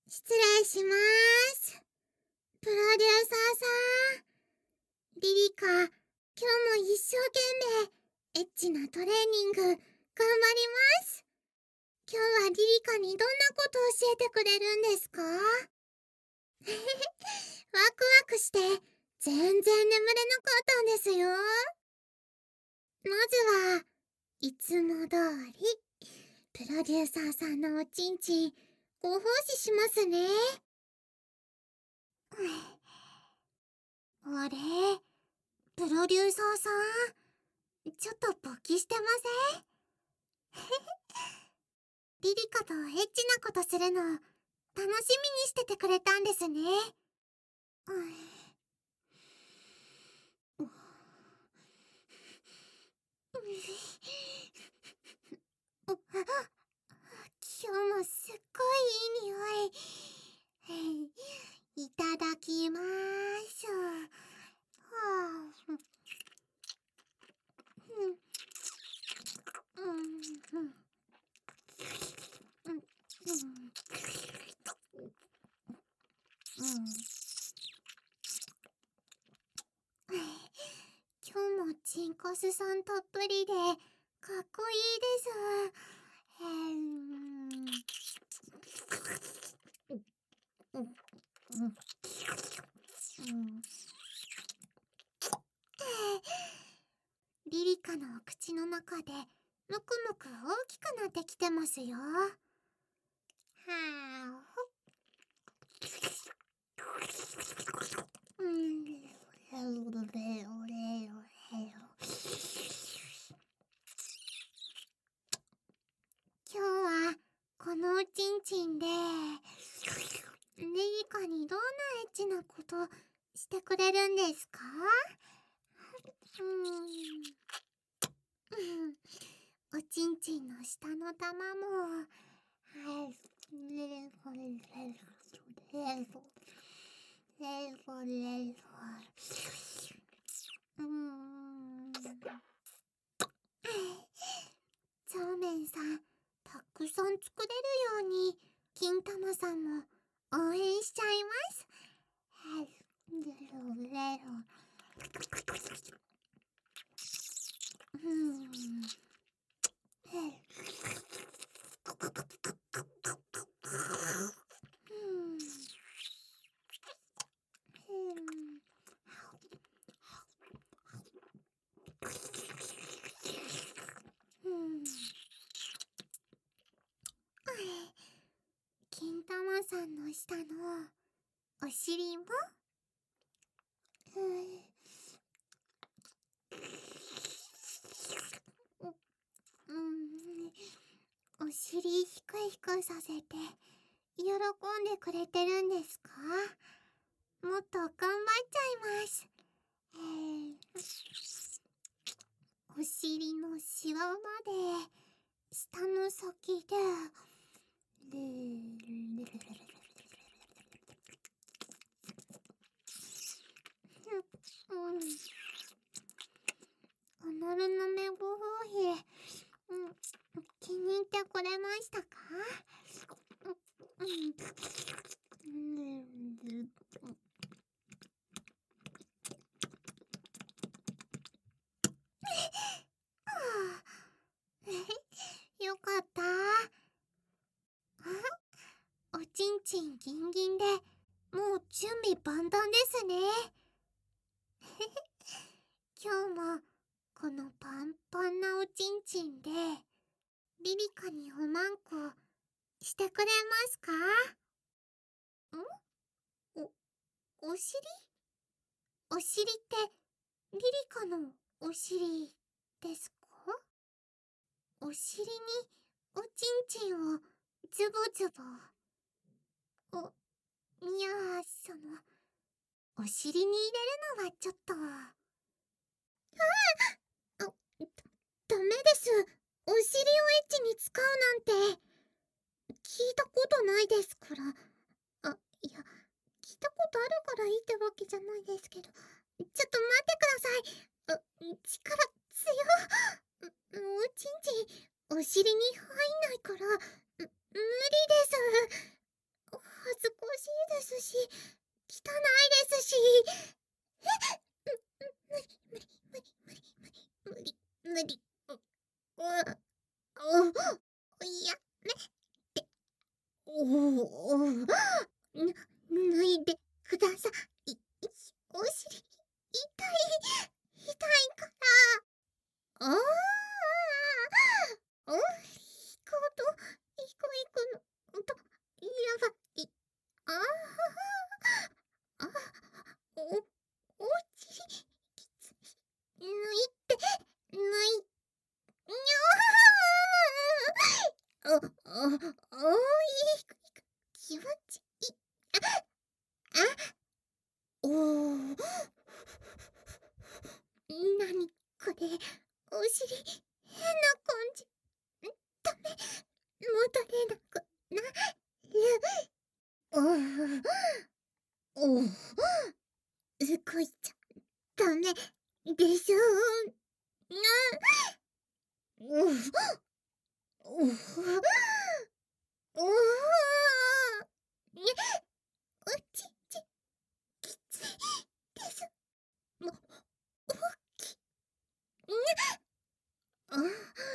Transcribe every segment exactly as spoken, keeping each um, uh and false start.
失礼します。プロデューサーさん。リリカ、今日も一生懸命、エッチなトレーニング、頑張ります。今日はリリカにどんなことを教えてくれるんですか？ワクワクして、全然眠れなかったんですよ。まずは、いつも通り、プロデューサーさんのおちんちん、ご奉仕しますね。あれ、プロデューサーさん、ちょっと勃起してません？リリカとエッチなことするの、楽しみにしててくれたんですね。今日もすっごいいい匂い。いただきまーす。はあ、うん、うん、うん、うん、うん。今日もチンコスさんたっぷりでかっこいいです。へん。うん、うん、うん。リリカのお口の中でむくむく大きくなってきてますよ。はあ、ほっ。うん。今日はこのおちんちんでリリカにどんなエッチなことしてくれるんですか？うん、うん、おちんちんの下の玉も、はい、レフォレフォレフォレフォレフォ、うーん、そうめんさん、たくさん作れるように金玉さんも応援しちゃいます。レロレロ、うん、金玉さんの下のお尻も、うん、お尻ひくひくさせて喜んでくれてるんですか？もっと頑張っちゃいます。お尻のシワまで下の先でうん、アナルのメご放屁、うん、気に入ってくれましたか？うん、よかった。おちんちんギンギンでもう準備万端ですね。今日もこのパンパンなおちんちんでリリカにおまんこしてくれますか？ん？お、お尻？お尻ってリリカのお尻ですか？お尻におちんちんをズボズボ。お、いやー、その、お尻に入れるのはちょっと。あ、ダメです。お尻をエッチに使うなんて聞いたことないですから。あ、いや、聞いたことあるからいいってわけじゃないですけど。ちょっと待ってください。あ、力強っ。おちんちん、お尻に入んないから、無理です。恥ずおお、な、脱いでください。お尻、痛い、痛いから。ああ、おい、行こうと、行こう行くのと、やばい。ああ、あ、お、お尻、きつい。抜いて、抜い、にゃーお、お、おい、気持ちいい。あ、あ、おー。なにこれ、お尻、変な感じ。ダメ、戻れなくなる。おー、おー、動いちゃダメでしょう。おー、おー、おー、にゃ、おちち、きついです。も、大きい。にゃ、あ、おー、も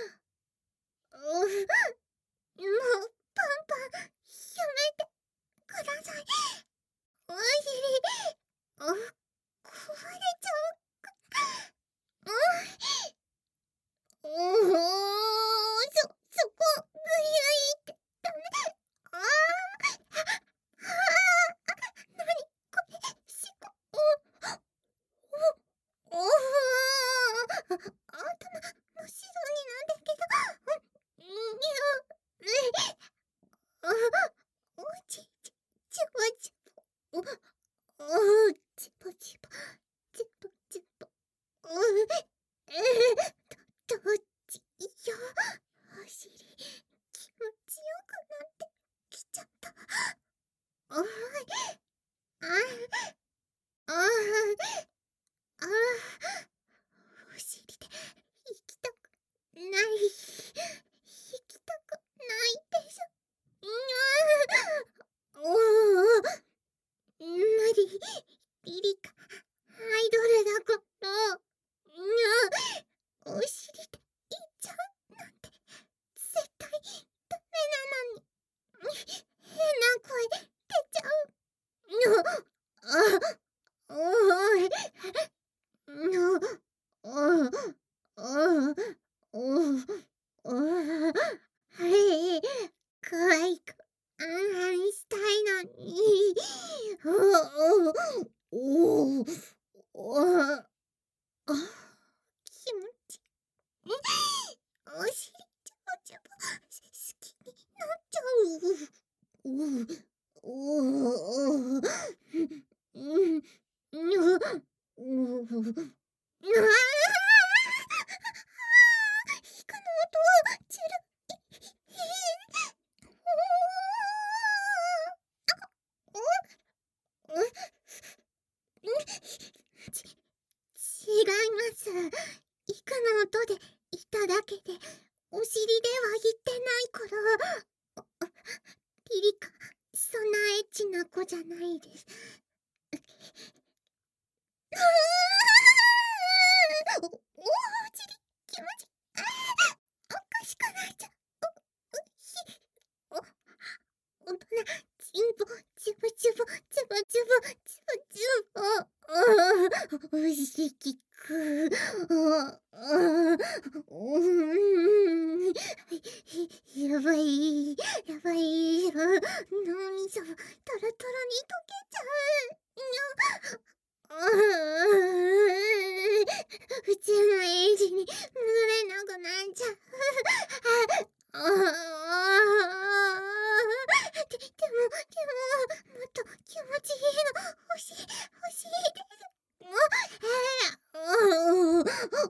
う、パンパン、やめてください。お尻、お、壊れちゃうか。おー、おー、そ、そこ、ぐいぐいって、ダメ。あー、あー、なにこれ、しこ、お、お、おー、頭、真っ白になったけど、ん、にゃ、え、あ、おちち、ちぼちぼ、お、おー、ちぼちぼ、ちぼちぼ、お、えー、ど、どっちよ、お尻、気持ちよくなってきちゃった。おい、あ、あ、あ、お尻で行きたくない、行きたくないです。にゃー、おー、無理、リリカ、アイドルだから、にゃー、お尻で行っちゃうなんて、絶対ダメなのに。変な声出ちゃう。あ、おい、の、お、お、お、お、はい、可愛くあんあんしたいのに。お、お、お、お、あ、気持ちいい。お尻ちょぼちょぼ、好きになっちゃう。お、お、お、うん、う、う、う、ああ、ひくの音はチル、い、い、おお、お、お、ち、違います。いくの音で言っただけで、お尻では言ってないから。リリカ、そんなエッチな子じゃないです。お、お、お尻、気持ち、あー、おかしくなっちゃう。お、う、ひ、お、大人、ちんぽ、ちぼちぼ、ちぼちぼ、ちぼちぼ、ああ、おしきく、ああ、うん、やばい、やばい、脳みそ、トロトロに溶けちゃう。ああ、普通のエイジに戻れなくなっちゃう。ああ、で、でも、でも、もっと気持ちいいの欲しい、欲しいです。もう、えー、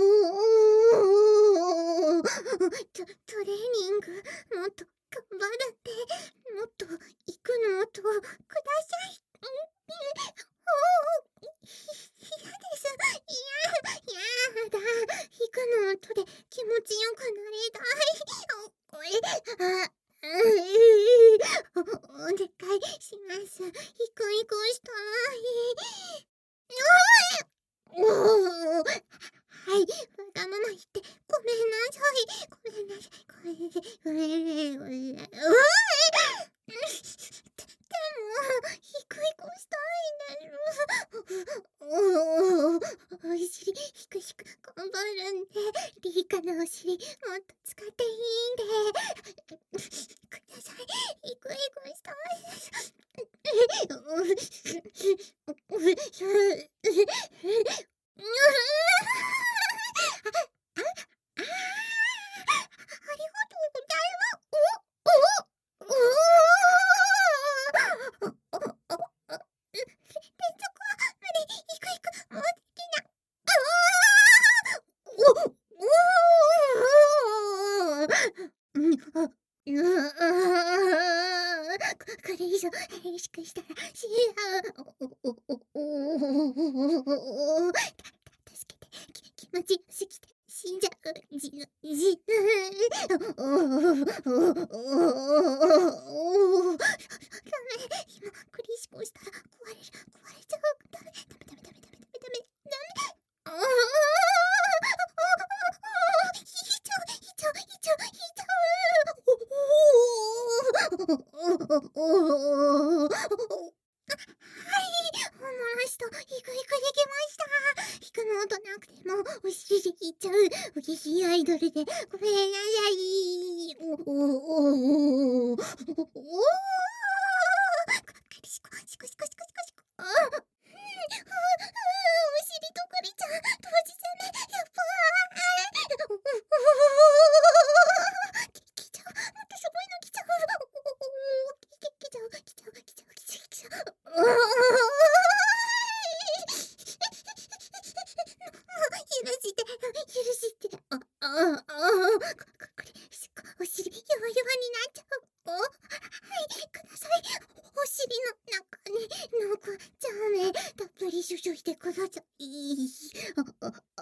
おー、ト、トレーニング、もっと頑張るって、もっと行くの音ください。おー、嫌です。嫌、やだ。弾くの音で気持ちよくなりたい。お、おい、あ、うー、お、お願いします。弾く弾くしたい。おー、はい、わがまま言ってごめんなさい。ごめんなさい。ごめんなさい。ごめんなさい。ごめんなさい。うわー、 るんで、リリカのお尻もっと使っていいんで。ください。イクイクしたい。これ以上激しくしたら死ぬ。助けて、気持ちよすぎて死んじゃう。じじダメ、今クリシコしたら壊れる、壊れちゃう。ダメダメダメダメダメダメダメダメ。ああ、引いちゃう、引いちゃう、引いちゃう、引いちゃう。はい、本物の人、イクイクできました。引くの音なくてもお尻で引いちゃうおぎしいアイドルでごめんなさい。おおおおお、クリシコ、シコシコシコシコシコ。あ、うん、お尻とクリちゃん同時攻め、やっばー。来ちゃう、もっとすごいの来ちゃう。来ちゃう、来ちゃう、来ちゃう、来ちゃう、来ちゃう。許して、許して。あ、あ、あ、これ、お尻、弱々になっちゃう。お、はい、ください。お尻の中に、なんか、ジャーメン、たっぷり注いでください。あ、あ、あ、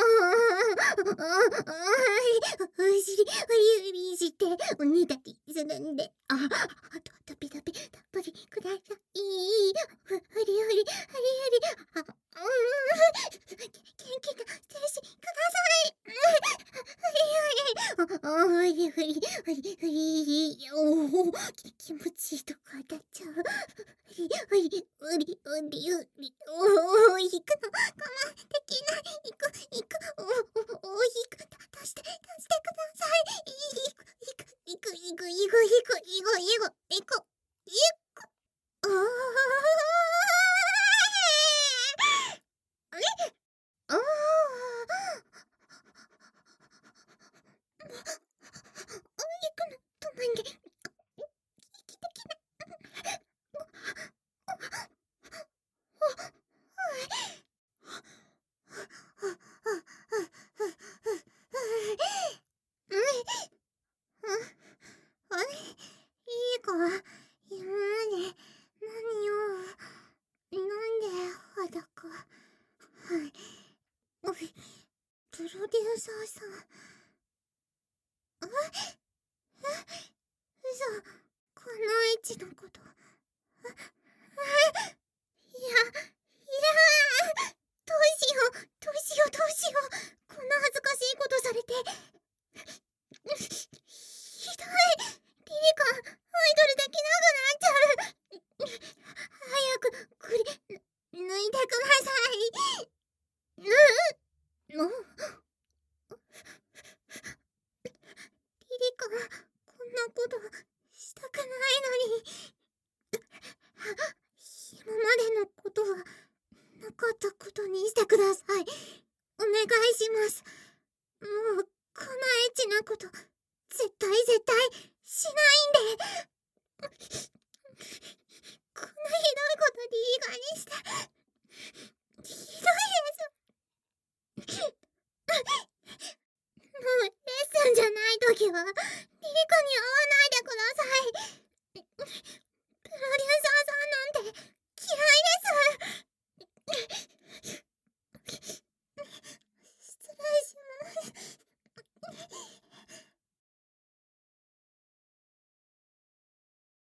あ、お尻、フリフリして、おねだりするんで、あ、あと、たぴたぴ、たっぷりください。ふ、ふりふり、ふりふり、あ、うん、元気な精子ください。ふりふり、あ、ふりふり、ふりふり、おお、気持ちいいとこ当たっちゃう。ふりふり、うり、うり、うり、おお、引くの我慢できない。いく、いく、おお、お、引く、た、足して、足してください。いく、いく、いく、いく、いく、いく、いく、いく、いく、いく、いく、ああ。あれ、ああ。行くの止まんで。生きてきな。あれ、いいか、今まで何を、なんで裸。はい。おい、プロデューサーさん。あ、え、嘘、このエッチのこと。あ、あ、いや、いや、どうしよう、どうしよう、どうしよう。こんな恥ずかしいことされて。ひどい。リリカ、アイドルできなくなっちゃう。早く、これ、脱いでください。ぬ、の、リリカ、こんなことしたくないのに。今までのことはなかったことにしてください。お願いします。もうこんなエッチなこと絶対絶対しないんで。